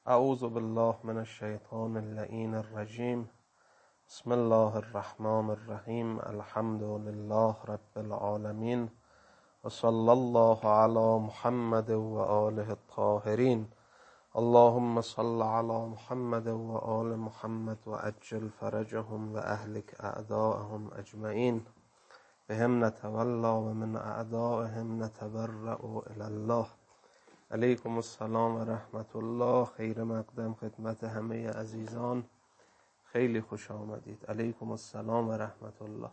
اعوذ بالله من الشیطان اللعین الرجیم. بسم الله الرحمن الرحیم. الحمد لله رب العالمین و صلی الله علی محمد و آله الطاهرین. اللهم صل علی محمد و آل محمد و عجل فرجهم و اهلک اعداءهم اجمعین. بهم نتولی و من اعدائهم نتبرأ الی الله. علیکم السلام و رحمت الله. خیر مقدم خدمت همه عزیزان، خیلی خوش آمدید. علیکم السلام و رحمت الله.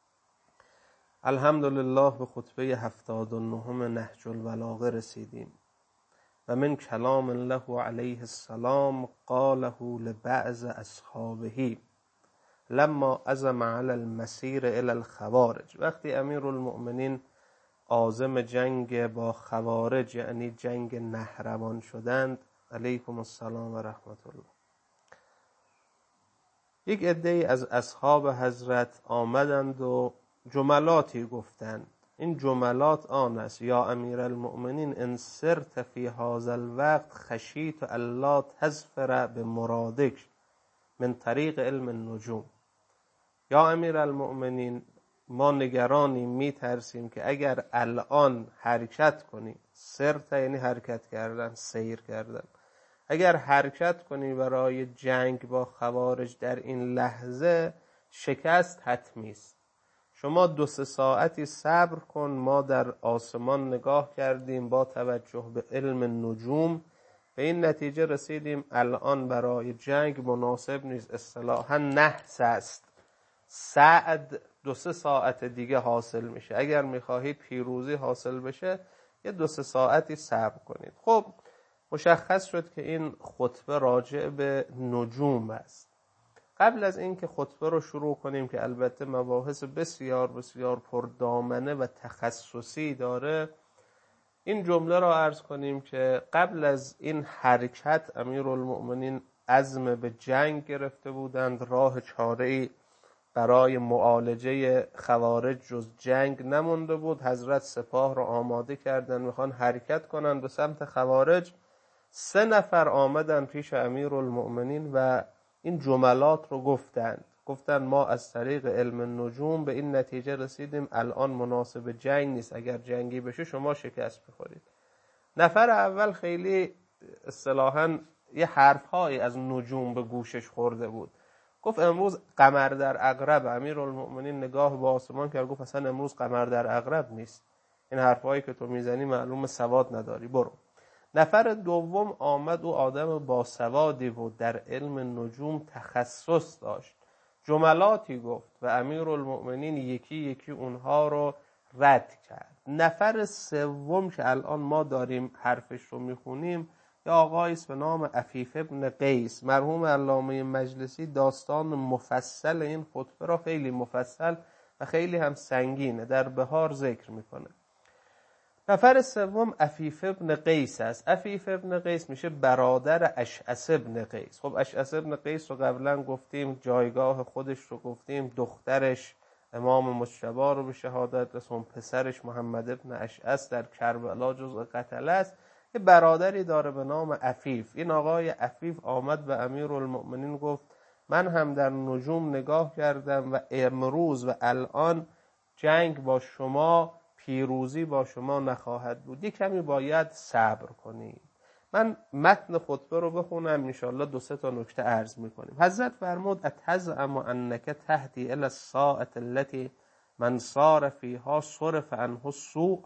الحمدلله به خطبه 79 نهج البلاغه رسیدیم و من کلام الله علیه السلام قاله لبعض اصحابه لما عزم علی المسیر الی الخوارج. وقتی امیرالمؤمنین عازم جنگ با خوارج یعنی جنگ نهروان شدند، علیکم السلام و رحمت الله، یک عده‌ای از اصحاب حضرت آمدند و جملاتی گفتند. این جملات آن است: یا امیرالمؤمنین ان سرت فی هذا الوقت خشیت الا تظفر بمرادک من طریق علم النجوم. یا امیرالمؤمنین، ما نگرانیم، میترسیم که اگر الان حرکت کنی، سرت یعنی حرکت کردن، سیر کردن، اگر حرکت کنی برای جنگ با خوارج در این لحظه، شکست حتمی است. شما 2-3 ساعتی صبر کن. ما در آسمان نگاه کردیم با توجه به علم نجوم، به این نتیجه رسیدیم الان برای جنگ مناسب نیست. اصطلاحاً نحس است. سعد 2-3 ساعت دیگه حاصل میشه. اگر میخواهید پیروزی حاصل بشه یه 2-3 ساعتی صبر کنید. خب مشخص شد که این خطبه راجع به نجوم است. قبل از این که خطبه رو شروع کنیم که البته مباحث بسیار بسیار پردامنه و تخصصی داره، این جمله را عرض کنیم که قبل از این حرکت امیرالمؤمنین عزم به جنگ گرفته بودند. راه چاره‌ای برای معالجه خوارج جز جنگ نمونده بود. حضرت سپاه را آماده کردند، میخوان حرکت کنند به سمت خوارج. 3 نفر آمدن پیش امیرالمؤمنین و این جملات رو گفتند ما از طریق علم النجوم به این نتیجه رسیدیم الان مناسب جنگ نیست، اگر جنگی بشه شما شکست بخورید. نفر اول خیلی اصطلاحاً یه حرفهایی از نجوم به گوشش خورده بود. گفت امروز قمر در عقرب. امیرالمؤمنین نگاه به آسمان کرد، گفت اصلا امروز قمر در عقرب نیست. این حرفایی که تو میزنی معلوم سواد نداری، برو. نفر دوم آمد و آدم باسوادی بود، در علم نجوم تخصص داشت، جملاتی گفت و امیرالمؤمنین یکی یکی اونها رو رد کرد. نفر سوم که الان ما داریم حرفش رو میخونیم یا آقایی است به نام عفیف ابن قیس. مرحوم علامه مجلسی داستان مفصل این خطبه را خیلی مفصل و خیلی هم سنگینه در بهار ذکر میکنه. نفر سوم عفیف ابن قیس است. عفیف ابن قیس میشه برادر اشعث ابن قیس. خب اشعث ابن قیس رو قبلا گفتیم، جایگاه خودش رو گفتیم، دخترش امام مجتبی رو به شهادت رسون، پسرش محمد ابن اشعث در کربلا جزء قتله است. یه برادری داره به نام عفیف. این آقای عفیف آمد به امیرالمؤمنین گفت من هم در نجوم نگاه کردم و امروز و الان جنگ با شما، پیروزی با شما نخواهد بود، یک کمی باید صبر کنید. من متن خطبه رو بخونم، انشاءالله 2-3 تا نکته عرض میکنیم. حضرت فرمود اتزعم انک تهدی الی الساعة التي من صار فیها صرف عنه السوء.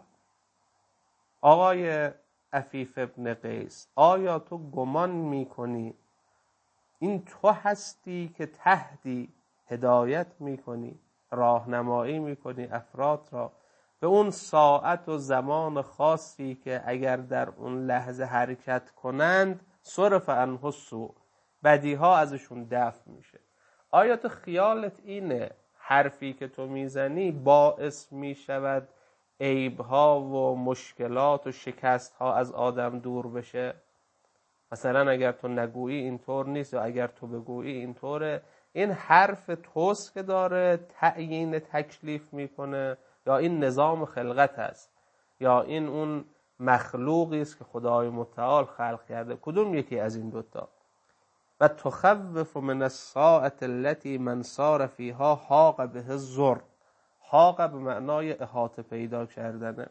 آقای عفیف ابن قیس، آیا تو گمان میکنی این تو هستی که تهدی هدایت میکنی، راهنمایی میکنی افراد را به اون ساعت و زمان خاصی که اگر در اون لحظه حرکت کنند صرف عنه السوء، بدیها ازشون دفع میشه؟ آیا تو خیالت اینه حرفی که تو میزنی باعث میشود عیبها و مشکلات و شکستها از آدم دور بشه؟ مثلا اگر تو نگویی اینطور نیست یا اگر تو بگویی اینطوره. این حرف توست که داره تعیین تکلیف میکنه یا این نظام خلقت است یا این اون مخلوقی است که خدای متعال خلق کرده. کدوم یکی از این دوتا؟ و تخوف من الساعة التي من صار فيها حاق به الضر. حاق به معنای احاطه پیدا کردنه.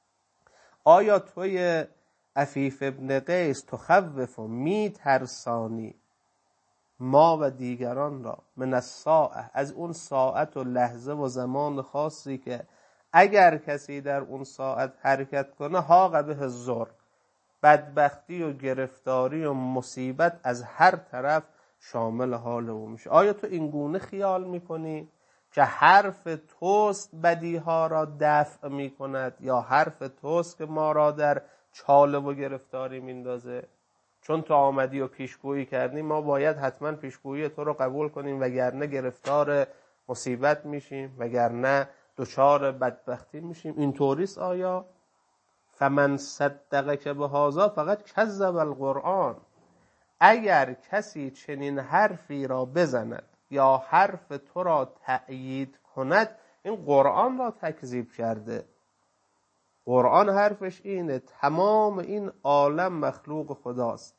آیا توی عفیف ابن قیس تخوف می ترسانی ما و دیگران را من الساعة، از اون ساعت و لحظه و زمان خاصی که اگر کسی در اون ساعت حرکت کنه حاق به الضر، بدبختی و گرفتاری و مصیبت از هر طرف شامل حال او میشه. آیا تو این گونه خیال میکنی که حرف توست بدیها را دفع میکند یا حرف توست که ما را در چاله و گرفتاری میندازه؟ چون تو آمدی و پیشگویی کردی ما باید حتما پیشگویی تو رو قبول کنیم، وگرنه گرفتار مصیبت میشیم، وگرنه دچار بدبختی میشیم. اینطوریست آیا؟ فمن صدق که به هذا فقط کذب القرآن. اگر کسی چنین حرفی را بزند یا حرف تو را تأیید کند، این قرآن را تکذیب کرده. قرآن حرفش اینه تمام این عالم مخلوق خداست.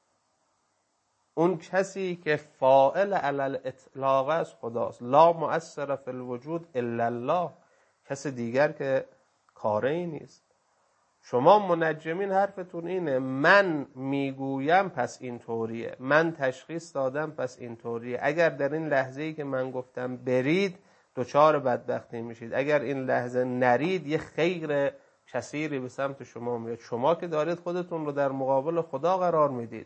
اون کسی که فاعل علی الاطلاق است خداست. لا مؤثر فی الوجود الا الله. کس دیگر که کاری نیست. شما منجمین حرفتون اینه من میگویم پس اینطوریه، من تشخیص دادم پس اینطوریه. اگر در این لحظه‌ای که من گفتم برید دچار بدبختی میشید، اگر این لحظه نرید یه خیر کثیری به سمت شما میاد. شما که دارید خودتون رو در مقابل خدا قرار میدید.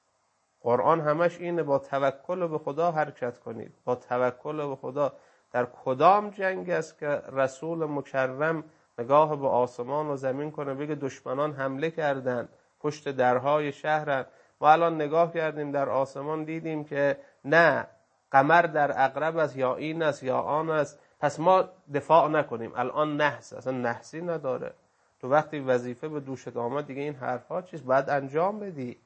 قرآن همش اینه با توکل به خدا حرکت کنید، با توکل به خدا. در کدام جنگ است که رسول مکرم نگاه به آسمان و زمین کنه بگه دشمنان حمله کردن پشت درهای شهرن؟ ما الان نگاه کردیم در آسمان دیدیم که نه، قمر در عقرب است یا این است یا آن است، پس ما دفاع نکنیم. الان نحس، اصلا نحسی نداره. تو وقتی وظیفه به دوشت آمد دیگه این حرفا چیست؟ باید انجام بدی.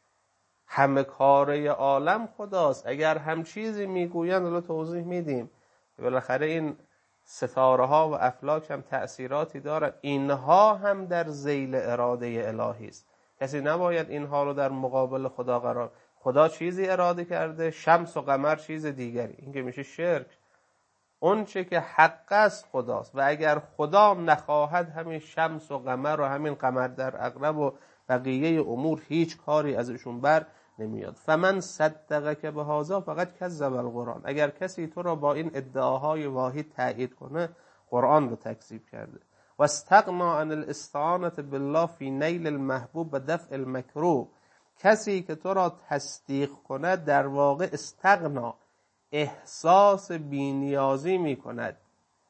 همه کاره عالم خداست. اگر هم چیزی میگویند الان توضیح میدیم، بالاخره این ستاره ها و افلاک هم تأثیراتی دارن، اینها هم در ذیل اراده الهی است. کسی نباید اینها رو در مقابل خدا قرار. خدا چیزی اراده کرده، شمس و قمر چیز دیگری، این که میشه شرک. اون چه که حق است خداست و اگر خدا نخواهد همین شمس و قمر و همین قمر در عقرب و بقیه امور هیچ کاری ازشون بر نمیاد. فمن صدق که به هذا فقط کذب القرآن. اگر کسی تو را با این ادعاهای واحد تایید کنه قرآن رو تکذیب کرده. و استغنا عن الاستعانة بالله فی نیل المحبوب و دفع المکروه. کسی که تو را تصدیق کنه در واقع استغنا، احساس بینیازی می کند،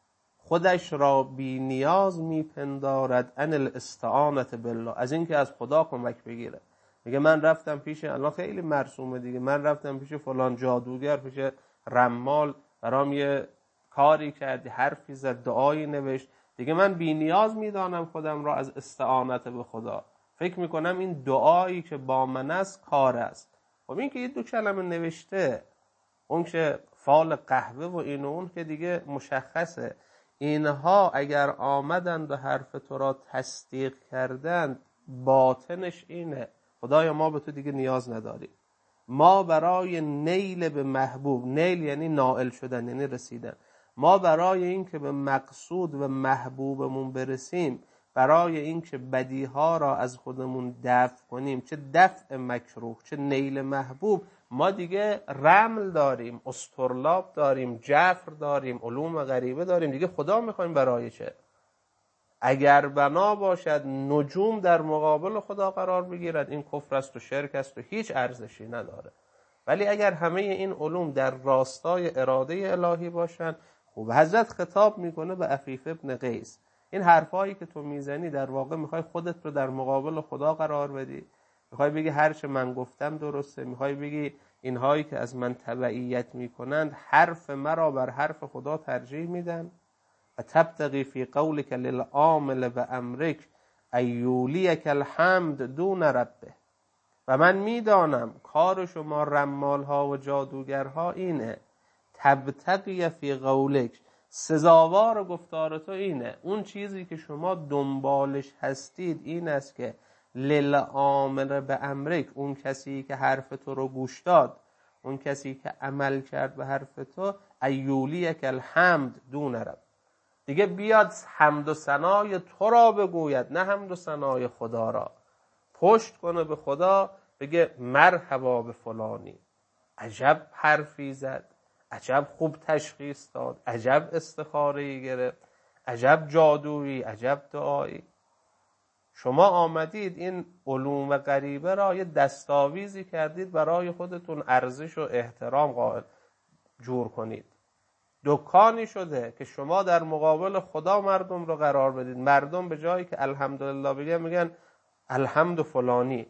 خودش را بینیاز می پندارد عن الاستعانة بالله، از اینکه از خدا کمک بگیره. میگه من رفتم پیش، الان خیلی مرسومه دیگه، من رفتم پیش فلان جادوگر، پیش رمال، برام یه کاری کردی، حرفی زد، دعایی نوشت، دیگه من بی‌نیاز میدانم خودم را از استعانت به خدا. فکر میکنم این دعایی که با من است کار است. خب این که یه دو کلمه نوشته، اون که فال قهوه و این و اون که دیگه مشخصه. اینها اگر آمدند و حرف تو را تصدیق کردند، باطنش اینه خدایا ما به تو دیگه نیاز نداریم. ما برای نیل به محبوب، نیل یعنی نائل شدن، یعنی رسیدن، ما برای این که به مقصود و محبوبمون برسیم، برای این که بدیها را از خودمون دفع کنیم، چه دفع مکروه چه نیل محبوب، ما دیگه رمل داریم، استرلاب داریم، جفر داریم، علوم غریبه داریم، دیگه خدا میخوایم برای چه؟ اگر بنا باشد نجوم در مقابل خدا قرار بگیرد، این کفر است و شرک است و هیچ ارزشی نداره. ولی اگر همه این علوم در راستای اراده الهی باشن، خوب. حضرت خطاب میکنه به عفیف ابن قیس، این حرفایی که تو میزنی در واقع میخوای خودت رو در مقابل خدا قرار بدی، میخوای بگی هر چه من گفتم درسته، میخوای بگی اینهایی که از من تبعیت میکنند حرف مرا بر حرف خدا ترجیح میدن. و تبتغی فی قولک للعامل و امرک ایولیک الحمد دون ربه. و من میدانم کار شما رمال ها و جادوگرها اینه، تبتغی فی قولک، سزاوار گفتار تو اینه. اون چیزی که شما دنبالش هستید این است که للآمر به امرک، اون کسی که حرف تو رو گوش داد، اون کسی که عمل کرد به حرف تو، ایولیک الحمد دون رب، دیگه بیاد حمد و ثنای تو را بگوید، نه حمد و ثنای خدا را. پشت کنه به خدا، بگه مرحبا به فلانی، عجب حرفی زد، عجب خوب تشخیص داد، عجب استخاره‌ای گرفت، عجب جادویی، عجب دعایی. شما آمدید این علوم غریبه را یه دستاویزی کردید برای خودتون ارزش و احترام قائل جور کنید. دکانی شده که شما در مقابل خدا مردم رو قرار بدید. مردم به جایی که الحمدلله بگن میگن الحمد فلانی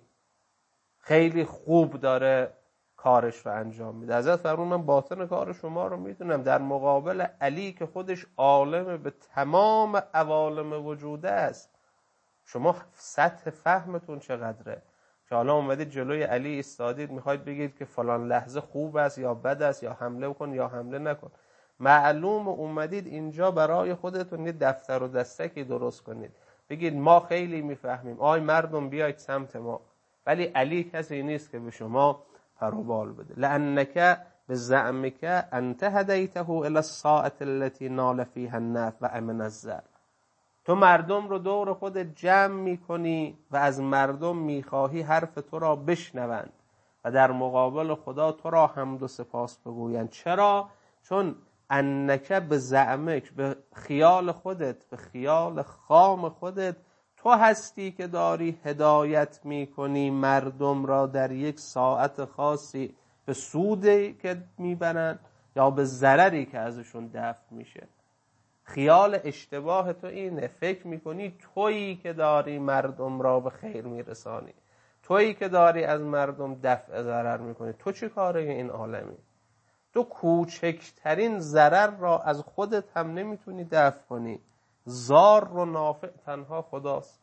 خیلی خوب داره کارش رو انجام میده. حضرت فرمود من باطن کار شما رو میدونم. در مقابل علی که خودش عالم به تمام عوالم وجوده است، شما سطح فهمتون چقدره که حالا اومدید جلوی علی ایستادید میخواید بگید که فلان لحظه خوب است یا بد است، یا حمله کن یا حمله نکن. معلوم اومدید اینجا برای خودتون یه دفتر و دستکی درست کنید، بگید ما خیلی میفهمیم، آی مردم بیاید سمت ما. ولی علی کسی نیست که به شما پروبال بده. لانک بزعمک انت هدیته الی الساعه التي نال فيها النفع و امن الزر. تو مردم رو دور خودت جمع میکنی و از مردم میخواهی حرف تو را بشنوند و در مقابل خدا تو را حمد و سپاس بگویند. چرا؟ چون انک بزعمک، به خیال خودت، به خیال خام خودت، تو هستی که داری هدایت میکنی مردم را در یک ساعت خاصی به سودی که میبرن یا به ضرری که ازشون دفع میشه. خیال اشتباه تو اینه، فکر میکنی تویی که داری مردم را به خیر میرسانی، تویی که داری از مردم دفع ضرر میکنی. تو چه کاره این عالمی؟ تو کوچکترین ضرر را از خودت هم نمیتونی دفع کنی. ضار و نافع تنها خداست.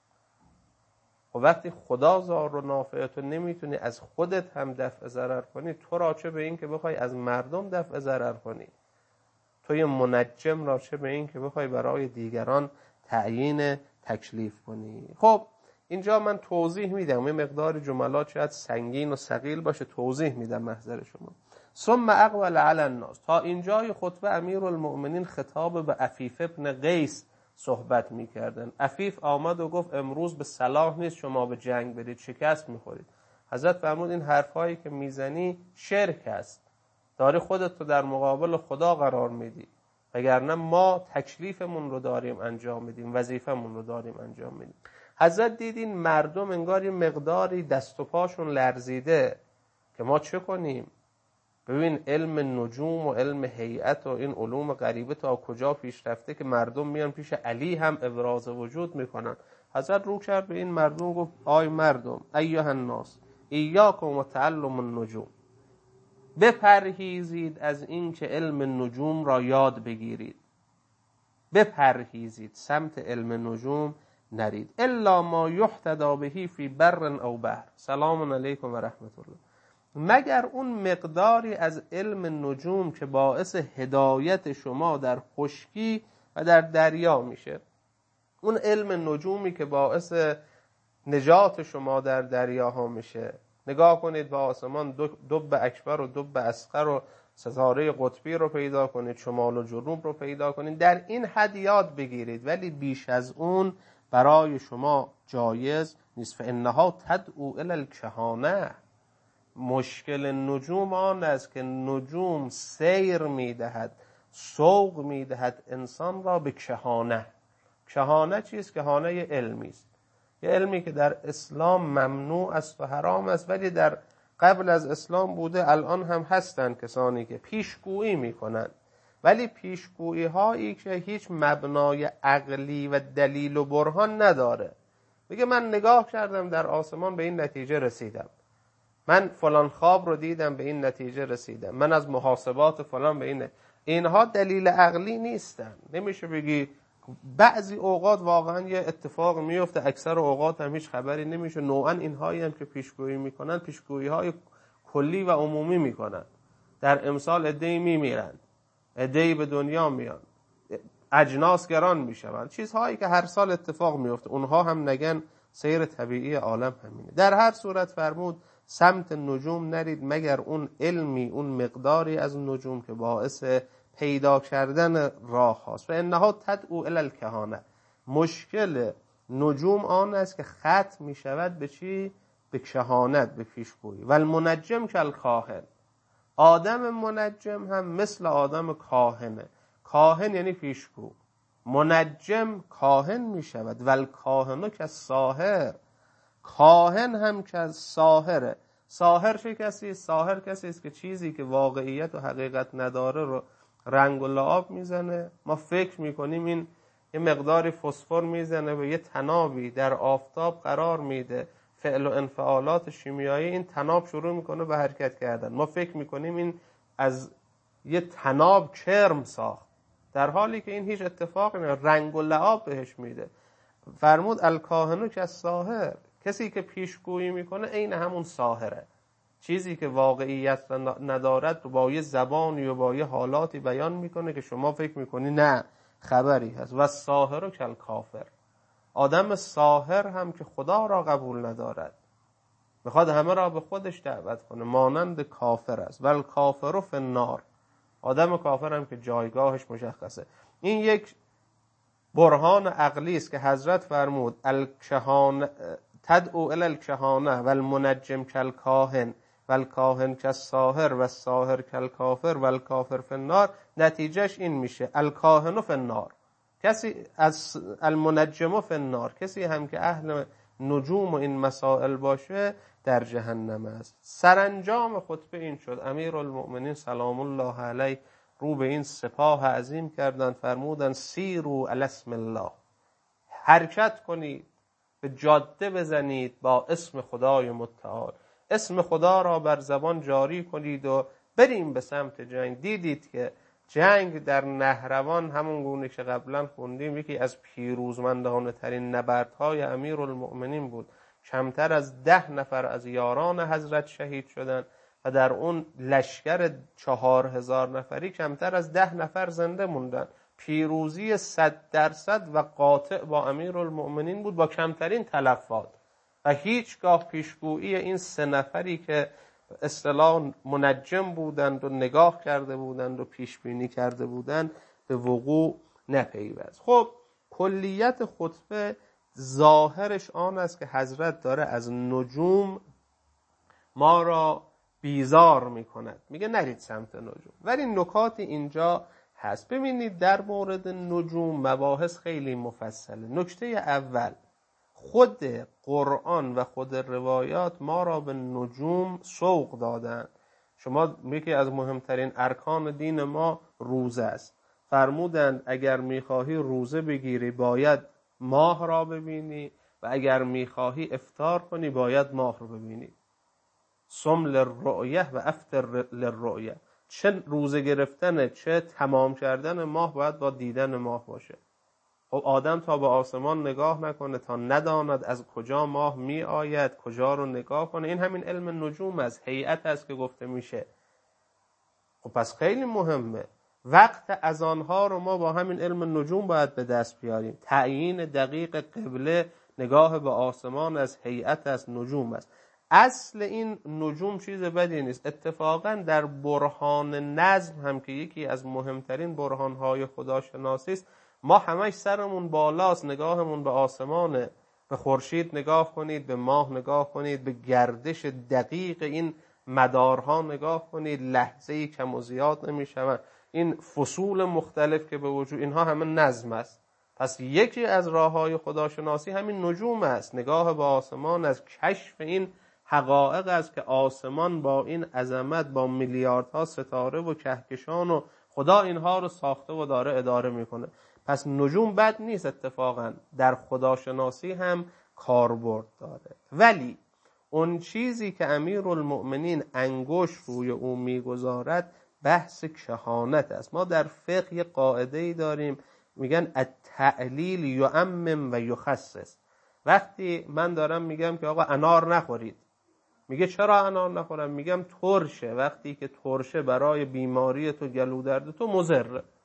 و وقتی خدا ضار و نافع تو نمیتونی از خودت هم دفع ضرر کنی، تو را چه به این که بخوای از مردم دفع ضرر کنی؟ توی منجم را چه به این که بخوای برای دیگران تعیین تکلیف کنی؟ خب اینجا من توضیح میدم، یه مقدار جملات شاید سنگین و ثقیل باشه، توضیح میدم محضر شما. ثم اقبل علی الناس. تا اینجای خطبه امیرالمؤمنین خطاب به عفیف ابن قیس صحبت میکردن. عفیف آمد و گفت امروز به صلاح نیست شما به جنگ برید، شکست میخورید. حضرت فرمود این حرفایی که میزنی شرک است، داری خودت رو در مقابل خدا قرار میدی، وگرنه ما تکلیفمون رو داریم انجام میدیم، وظیفمون رو داریم انجام میدیم. حضرت دیدین مردم انگار یه مقداری دست و پاشون لرزیده که ما چه کنیم؟ ببین علم نجوم و علم هیئت و این علوم غریبه تا کجا پیش رفته که مردم میان پیش علی هم ابراز وجود میکنن. حضرت رو کرد به این مردم گفت آی مردم، ایها الناس ایاکم و تعلم النجوم، بپرهیزید از این که علم نجوم را یاد بگیرید، بپرهیزید، سمت علم نجوم نرید. الا ما یحتدی بهی فی بر او بحر، سلام علیکم و رحمت الله، مگر اون مقداری از علم نجوم که باعث هدایت شما در خشکی و در دریا میشه. اون علم نجومی که باعث نجات شما در دریاها میشه. نگاه کنید به آسمان، دب اکبر و دب اصغر و ستاره قطبی رو پیدا کنید، شمال و جنوب رو پیدا کنید، در این حد یاد بگیرید، ولی بیش از اون برای شما جایز نیست. فانها تدعو الی الکهانه. مشکل نجوم آن است که نجوم سیر میدهد، سوق میدهد انسان را به کهانه. کهانه چیست؟ کهانه علمی است، یه علمی که در اسلام ممنوع است و حرام است، ولی در قبل از اسلام بوده، الان هم هستن کسانی که پیشگویی میکنن، ولی پیشگویی هایی که هیچ مبنای عقلی و دلیل و برهان نداره. میگه من نگاه کردم در آسمان به این نتیجه رسیدم، من فلان خواب رو دیدم به این نتیجه رسیدم، من از محاسبات فلان به این. اینها دلیل عقلی نیستن. نمیشه بگی بعضی اوقات واقعا یه اتفاق میفته، اکثر اوقات هم هیچ خبری نمیشه. نوعا اینهایی هم که پیشگویی میکنن پیشگویی های کلی و عمومی میکنن. در امسال عده‌ای میمیرن، عده‌ای به دنیا میان، اجناس گران میشوند، چیزهایی که هر سال اتفاق میفته، اونها هم نگن سیر طبیعی عالم همینه. در هر صورت فرمود سمت نجوم نرید مگر اون علمی، اون مقداری از نجوم که باعث پیدا کردن راه هاست. و انها تدعو الی الکهانه. مشکل نجوم آن است که ختم می شود به چی؟ به کهانت، به پیشگویی. و المنجم کالکاهن. آدم منجم هم مثل آدم کاهنه. کاهن یعنی پیشگو. منجم کاهن می شود. و الکاهن کالساحر. کاهن هم که ساحره. ساحر چه کسی؟ ساحر کسی است که چیزی که واقعیت و حقیقت نداره رو رنگ و لعاب میزنه. ما فکر میکنیم این یه مقداری فسفر میزنه و یه تنابی در آفتاب قرار میده، فعل و انفعالات شیمیایی، این تناب شروع میکنه به حرکت کردن. ما فکر میکنیم این از یه تناب کرم ساخت، در حالی که این هیچ اتفاقی نه، رنگ و لعاب بهش میده. فرمود الکاهنو کالساحر. کسی که پیشگویی میکنه عین همون ساحره. چیزی که واقعیت ندارد رو با یه زبانی و با یه حالاتی بیان میکنه که شما فکر میکنی نه خبری هست. و ساحر و کالکافر. آدم ساحر هم که خدا را قبول ندارد، میخواد همه را به خودش دعوت کنه، مانند کافر است. و الکافر فی النار. آدم کافر هم که جایگاهش مشخصه. این یک برهان عقلی است که حضرت فرمود الکهانه تدعو الی الکهانه و المنجم کالکاهن و الکاهن کالساحر و الساحر کالکافر و الکافر فی النار. نتیجهش این میشه الکاهن فی النار. کسی از المنجم فی النار، کسی هم که اهل نجوم و این مسائل باشه در جهنم است. سرانجام خطبه این شد. امیرالمؤمنین سلام الله علیه رو به این سپاه عظیم کردند، فرمودند سیروا علی اسم الله. حرکت کنید، به جاده بزنید با اسم خدای متعال. اسم خدا را بر زبان جاری کنید و بریم به سمت جنگ. دیدید که جنگ در نهروان همون گونه که قبلا خوندیم یکی از پیروزمندانه ترین نبردهای امیرالمؤمنین بود. کمتر از 10 نفر از یاران حضرت شهید شدند و در اون لشکر 4000 نفری کمتر از 10 نفر زنده موندن. پیروزی 100% و قاطع با امیرالمؤمنین بود با کمترین تلفات. و هیچگاه پیشگویی این 3 نفری که اصطلاح منجم بودند و نگاه کرده بودند و پیش بینی کرده بودند به وقوع نپیوست. خب کلیت خطبه ظاهرش آن است که حضرت داره از نجوم ما را بیزار میکند، میگه نرید سمت نجوم. ولی نکات اینجا هست. ببینید در مورد نجوم مباحث خیلی مفصله. نکته اول، خود قرآن و خود روایات ما را به نجوم سوق دادن. شما یکی از مهمترین ارکان دین ما روزه است. فرمودند اگر میخواهی روزه بگیری باید ماه را ببینی و اگر میخواهی افطار کنی باید ماه را ببینی. صم للرؤیه و افطر للرؤیه. چه روزه گرفتن چه تمام کردن ماه باید با دیدن ماه باشه. خب آدم تا به آسمان نگاه نکنه، تا نداند از کجا ماه می آید، کجا رو نگاه کنه. این همین علم نجوم است، هیئت است که گفته میشه. خب پس خیلی مهمه. وقت اذانها رو ما با همین علم نجوم باید به دست بیاریم. تعیین دقیق قبله، نگاه به آسمان از هیئت است، نجوم است. اصل این نجوم چیز بدی نیست. اتفاقا در برهان نظم هم که یکی از مهمترین برهانهای خداشناسی است، ما همش سرمون بالاست، نگاهمون به آسمانه. به خورشید نگاه کنید، به ماه نگاه کنید، به گردش دقیق این مدارها نگاه کنید، لحظه‌ای کم و زیاد نمی‌شوند. این فصول مختلف که به وجود، اینها همه نظم است. پس یکی از راه‌های خداشناسی همین نجوم است، نگاه به آسمان، از کشف این حقایق است که آسمان با این عظمت، با میلیاردها ستاره و کهکشان و خدا اینها رو ساخته و داره اداره میکنه. پس نجوم بد نیست، اتفاقا در خداشناسی هم کاربرد داره. ولی اون چیزی که امیرالمؤمنین انگشت روی او میگذارد بحث کهانت است. ما در فقه قاعده‌ای داریم میگن التعلیل یعمم و یخصص. وقتی من دارم میگم که آقا انار نخورید، میگه چرا انار نخورم؟ میگم ترشه. وقتی که ترشه برای بیماری تو، گلو درد تو مضره. خب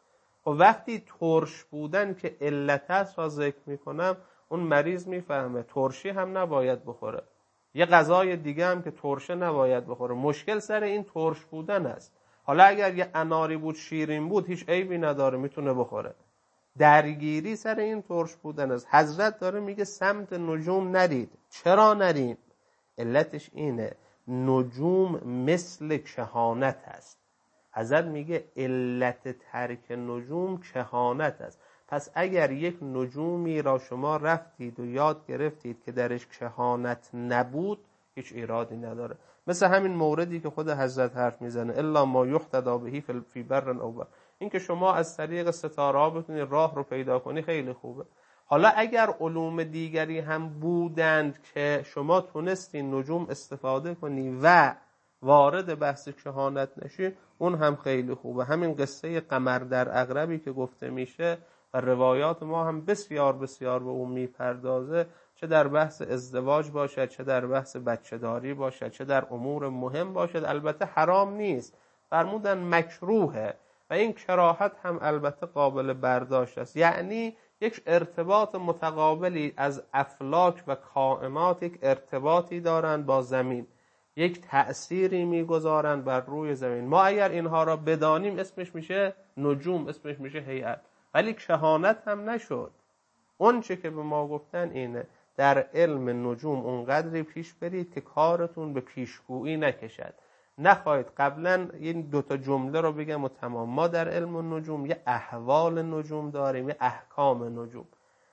خب وقتی ترش بودن که علت است را ذکر میکنم، اون مریض میفهمه ترشی هم نباید بخوره، یه غذای دیگه هم که ترشه نباید بخوره. مشکل سر این ترش بودن است. حالا اگر یه اناری بود، شیرین بود، هیچ عیبی نداره، میتونه بخوره. درگیری سر این ترش بودن است. حضرت داره میگه سمت نجوم نرید. چرا نرید؟ علتش اینه، نجوم مثل کهانت است. حضرت میگه علت ترک نجوم کهانت است. پس اگر یک نجومی را شما رفتید و یاد گرفتید که درش کهانت نبود، هیچ ایرادی نداره. مثل همین موردی که خود حضرت حرف میزنه، الا ما یحتدی بهی فی بر او بحر. این که شما از طریق ستاره ها بتونید راه رو پیدا کنی خیلی خوبه. حالا اگر علوم دیگری هم بودند که شما تونستین نجوم استفاده کنی و وارد بحث کهانت نشی، اون هم خیلی خوبه. همین قصه قمر در عقربی که گفته میشه و روایات ما هم بسیار بسیار به اون میپردازه، چه در بحث ازدواج باشد، چه در بحث بچه‌داری باشد، چه در امور مهم باشد. البته حرام نیست، فرمودن مکروهه و این کراهت هم البته قابل برداشت است. یعنی یک ارتباط متقابلی از افلاک و کائنات، یک ارتباطی دارند با زمین، یک تأثیری میگذارند بر روی زمین. ما اگر اینها را بدانیم اسمش میشه نجوم، اسمش میشه هیئت، ولی کهانت هم نشد. اون چه که به ما گفتن اینه، در علم نجوم اونقدری پیش برید که کارتون به پیشگویی نکشد. نخواهید قبلا این دوتا جمله رو بگم و تمام. ما در علم نجوم یه احوال نجوم داریم، یه احکام نجوم.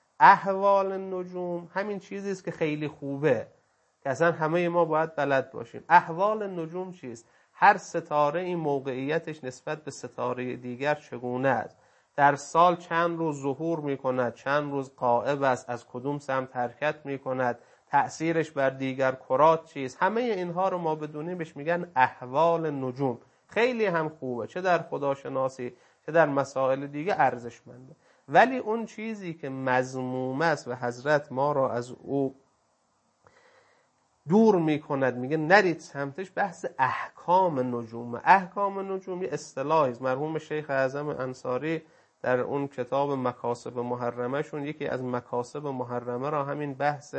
احوال نجوم همین چیزی است که خیلی خوبه که اصلا همه ما باید بلد باشیم. احوال نجوم چیست؟ هر ستاره این موقعیتش نسبت به ستاره دیگر چگونه است، در سال چند روز ظهور می کند، چند روز غائب است، از کدوم سمت حرکت می کند، تأثیرش بر دیگر کرات چیست. همه اینها رو ما بدونیم بهش میگن احوال نجوم. خیلی هم خوبه، چه در خداشناسی چه در مسائل دیگه ارزشمنده. ولی اون چیزی که مذموم است و حضرت ما را از او دور میکند، میگه نرید سمتش، بحث احکام نجوم. احکام نجوم یه اصطلاحی است. مرحوم شیخ اعظم انصاری در اون کتاب مکاسب محرمه شون یکی از مکاسب محرمه را همین بحث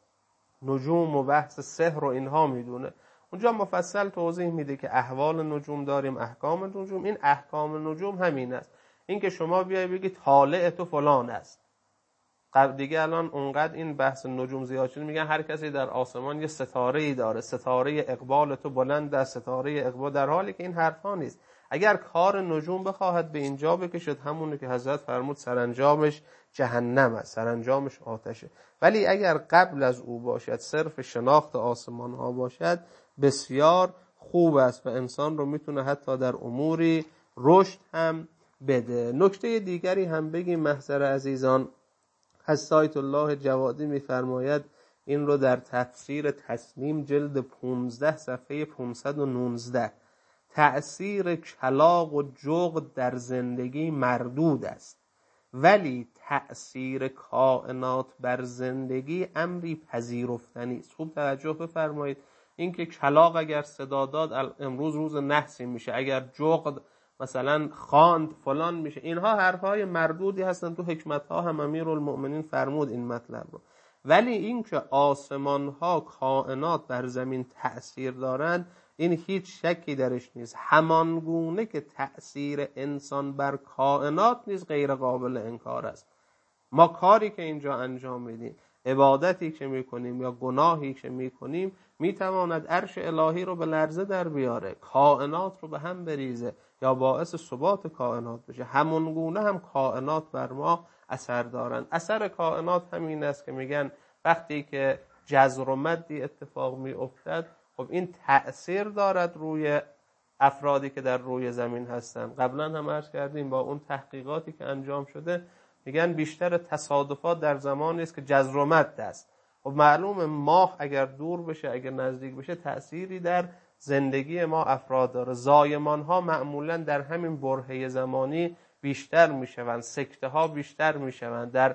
نجوم و بحث سحر و اینها میدونه. اونجا مفصل توضیح میده که احوال نجوم داریم، احکام نجوم. این احکام نجوم همین است، این که شما بیای بگی طالع تو فلان است. قبل دیگه الان اونقدر این بحث نجوم زیاد شده، میگن هر کسی در آسمان یه ستاره‌ای داره، ستاره اقبال تو بلند است، ستاره اقبال، در حالی که این حرفا نیست. اگر کار نجوم بخواهد به اینجا بکشد، همونه که حضرت فرمود سرانجامش جهنم است، سرانجامش آتشه. ولی اگر قبل از او باشد، صرف شناخت آسمان ها باشد، بسیار خوب است و انسان رو میتونه حتی در اموری رشد هم بده. نکته دیگری هم بگیم محضر عزیزان، حضرت آیت الله جوادی میفرماید، این رو در تفسیر تسنیم جلد 15 صفحه 519، تأثیر کلاغ و جغد در زندگی مردود است، ولی تأثیر کائنات بر زندگی امری پذیرفتنی است. خوب توجه بفرمایید، این که کلاغ اگر صدا داد امروز روز نحسی میشه، اگر جغد مثلا خواند فلان میشه، اینها حرفهای مردودی هستن. تو حکمتها هم امیرالمؤمنین فرمود این مطلب رو. ولی این که آسمان ها کائنات بر زمین تأثیر دارند، این هیچ شکی درش نیست. همانگونه که تأثیر انسان بر کائنات نیز غیر قابل انکار است. ما کاری که اینجا انجام میدیم، عبادتی که میکنیم یا گناهی که میکنیم، میتواند عرش الهی رو به لرزه در بیاره، کائنات رو به هم بریزه یا باعث ثبات کائنات بشه. همانگونه هم کائنات بر ما اثر دارند. اثر کائنات همین است که میگن وقتی که جزر و مدی اتفاق میافتد، خب این تأثیر دارد روی افرادی که در روی زمین هستن. قبلا هم عرض کردیم با اون تحقیقاتی که انجام شده، میگن بیشتر تصادفات در زمانی است که جزر و مد است. خب معلومه ماه اگر دور بشه، اگر نزدیک بشه، تأثیری در زندگی ما افراد داره. زایمان ها معمولا در همین برهه زمانی بیشتر میشوند، سکته ها بیشتر میشوند. در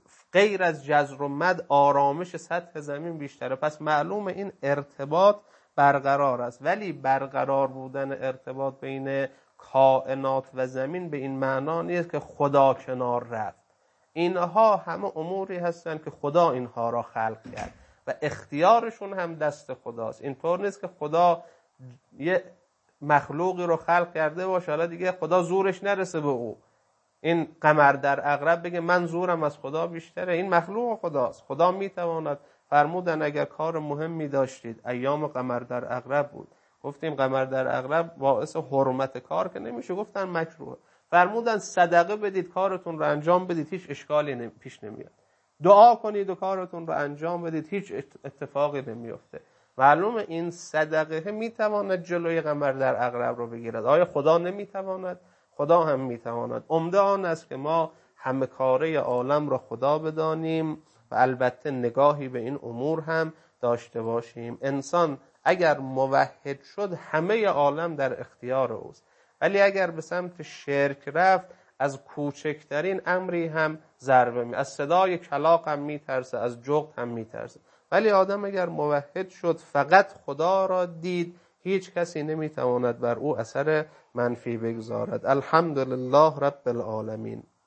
غیر از جزر و مد آرامش سطح زمین بیشتره. پس معلومه این ارتباط برقرار است. ولی برقرار بودن ارتباط بین کائنات و زمین به این معنا نیست که خدا کنار رفت. اینها همه اموری هستند که خدا اینها را خلق کرد و اختیارشون هم دست خداست. اینطور نیست که خدا یه مخلوقی رو خلق کرده باشه حالا دیگه خدا زورش نرسه به او. این قمر در عقرب بگه من زورم از خدا بیشتره، این مخلوق خداست. خدا میتواند، فرمودن اگر کار مهمی داشتید ایام قمر در عقرب بود، گفتیم قمر در عقرب باعث حرمت کار که نمیشه، گفتن مکروه. فرمودن صدقه بدید کارتون رو انجام بدید هیچ اشکالی پیش نمیاد، دعا کنید و کارتون رو انجام بدید هیچ اتفاقی نمیفته. معلومه این صدقه میتواند جلوی قمر در عقرب رو بگیرد. آیا خدا نمیتواند؟ خدا هم میتواند. عمده آن است که ما همه کاره عالم را خدا بدانیم و البته نگاهی به این امور هم داشته باشیم. انسان اگر موحد شد همه عالم در اختیار اوست، ولی اگر به سمت شرک رفت از کوچکترین امری هم ضربه می، از صدای کلاغ هم میترسه، از جغد هم میترسه. ولی آدم اگر موحد شد فقط خدا را دید، هیچ کسی نمیتواند بر او اثر منفی بگذارد. الحمدلله رب العالمین.